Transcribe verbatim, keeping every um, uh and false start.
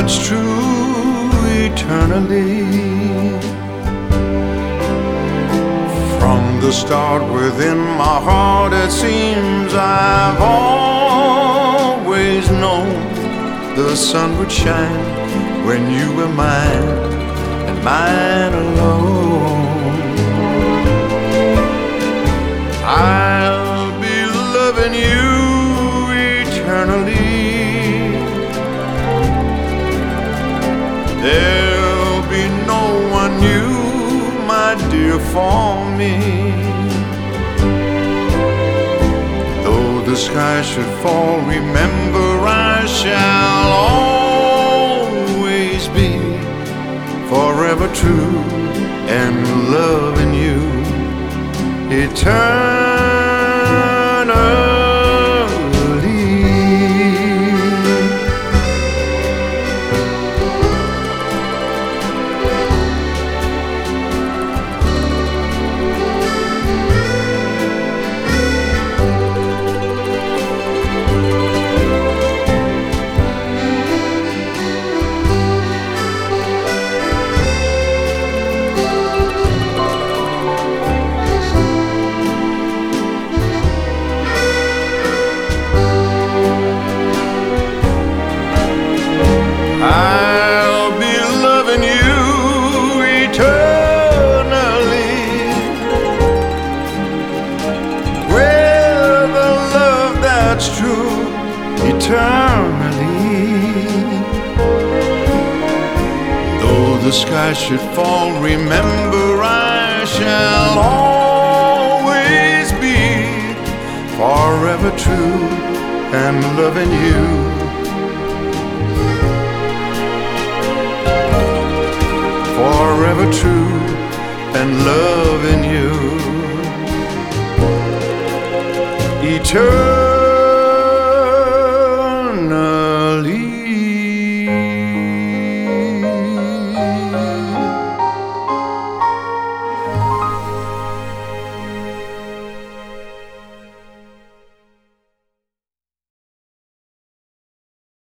that's true eternally. From the start within my heart, it seems I've always known the sun would shine when you were mine, and mine alone. I'll be loving you eternally. There'll be no one new, my dear, for me. Though the sky should fall, remember I shall always be forever true and loving you eternally. I'll be loving you eternally, with a love that's true eternally. Though the sky should fall, remember I shall always be forever true and loving you. Forever true and loving you eternally.